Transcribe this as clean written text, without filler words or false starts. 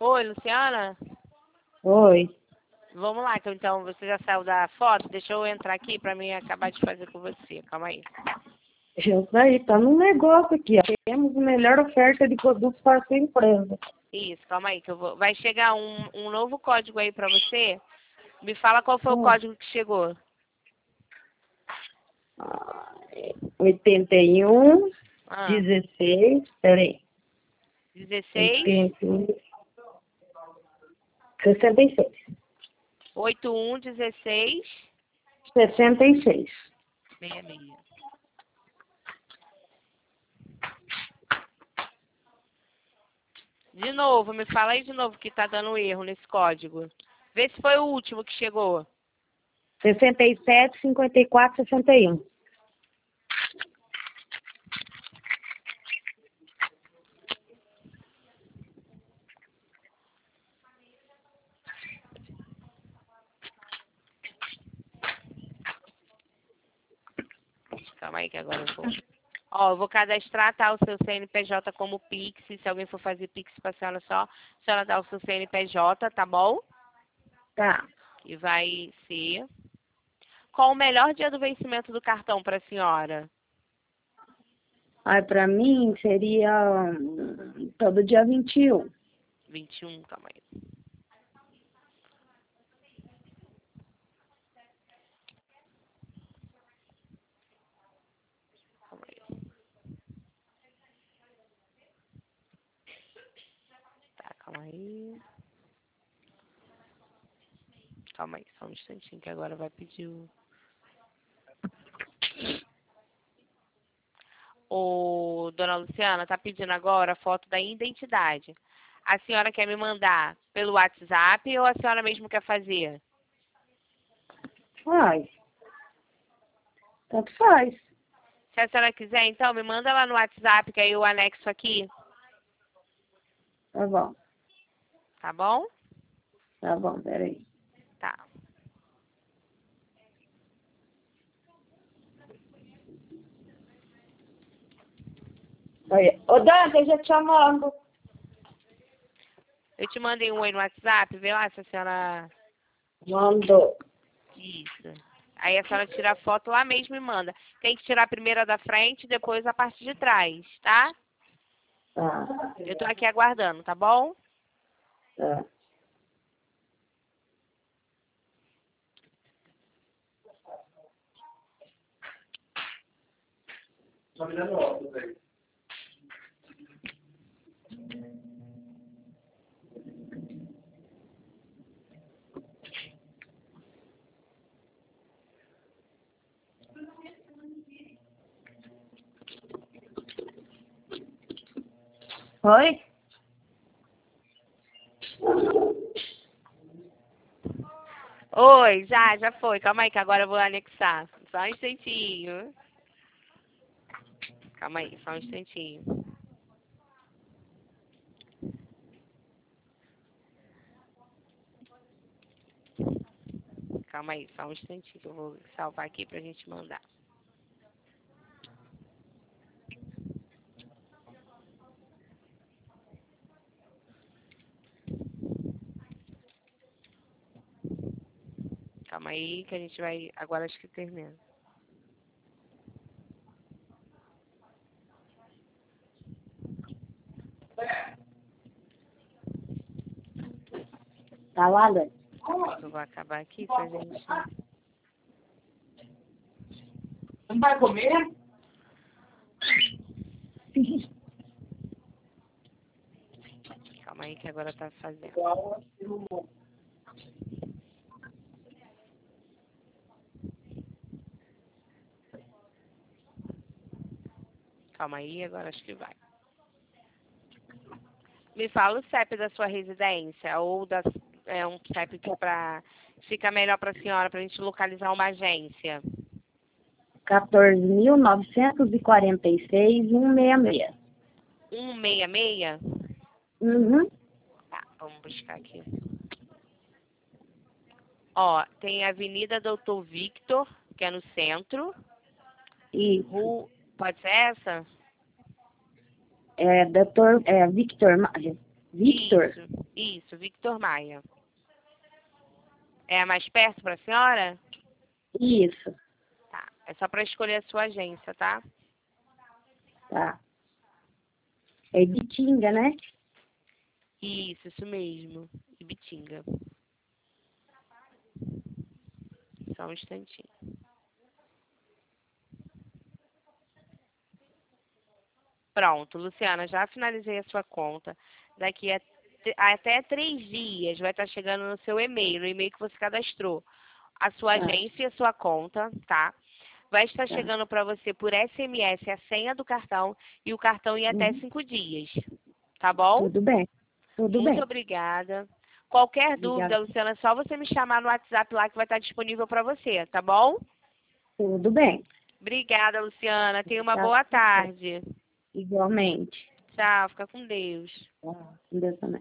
Oi, Luciana? Oi. Vamos lá, então você já saiu da foto? Deixa eu entrar aqui pra mim acabar de fazer com você. Calma aí. Isso daí, tá no negócio aqui, ó. Temos a melhor oferta de produtos para a sua empresa. Isso, calma aí que eu vou. Vai chegar um novo código aí pra você. Me fala qual foi o código que chegou. 81, Ah, 16, peraí. 16 81, 66. 81 16 66. 66. De novo, me fala aí de novo que tá dando erro nesse código. Vê se foi o último que chegou. 67, 54, 61. Calma aí que agora eu vou. Ó, eu vou cadastrar, tá, o seu CNPJ como Pix. Se alguém for fazer Pix pra senhora só, a senhora dá o seu CNPJ, tá bom? Tá. E vai ser... Qual o melhor dia do vencimento do cartão pra senhora? Aí pra mim seria todo dia 21. 21, calma aí. Calma aí. Tá, calma aí. Calma aí, só um instantinho que agora vai pedir o... Ô, dona Luciana, tá pedindo agora a foto da identidade. A senhora quer me mandar pelo WhatsApp ou a senhora mesmo quer fazer? Faz. Tanto faz. Se a senhora quiser, então, me manda lá no WhatsApp, que aí eu anexo aqui, Tá bom. tá bom? Tá bom, peraí. Tá. Olha. Ô, Dante, eu já te chamando. Eu te mandei um oi no WhatsApp, vê lá se a senhora... Mandou. Isso. Aí a senhora tira a foto lá mesmo e manda. Tem que tirar a primeira da frente, depois a parte de trás, tá? Tá. Eu tô aqui aguardando, tá bom? Tá. Só me dando óculos aí. Oi? Oi, já foi. Calma aí que agora eu vou anexar. Só um instantinho. Calma aí, só um instantinho. Calma aí, só um instantinho que eu vou salvar aqui pra gente mandar. Calma aí que a gente vai... Agora acho que termina. Tá lá, Dante? Eu vou acabar aqui pra gente... Não vai comer? Calma aí que agora tá fazendo. Calma aí, agora acho que vai. Me fala o CEP da sua residência, ou um CEP que fica melhor pra senhora, pra gente localizar uma agência. 14.946, 166. 166? Uhum. Tá, vamos buscar aqui. Ó, tem a Avenida Doutor Victor, que é no centro. Isso. Pode ser essa? É, doutor, Victor. Victor. Isso. Isso, Victor Maia. É a mais perto para a senhora? Isso, Tá. É só para escolher a sua agência, tá? tá. É Ibitinga, né? Isso mesmo. Ibitinga. Só um instantinho. Pronto, Luciana, já finalizei a sua conta. Daqui a até 3 dias vai estar chegando no seu e-mail, no e-mail que você cadastrou, a sua Tá. agência e a sua conta, tá? Vai estar Tá. chegando para você por SMS a senha do cartão e o cartão em até Uhum. 5 dias. Tá bom? Tudo bem. Tudo Muito bem. obrigada. Qualquer dúvida, Obrigada. Luciana, é só você me chamar no WhatsApp lá que vai estar disponível para você, tá bom? Tudo bem. Obrigada, Luciana. Tenha uma Obrigada boa por você. tarde. Igualmente. Tchau, fica com Deus. Tá. Com Deus também.